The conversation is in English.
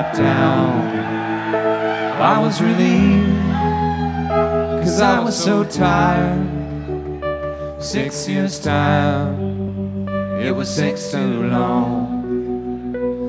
shut down. I was relieved, 'cause I was so tired. 6 years' time, it was 6 too long.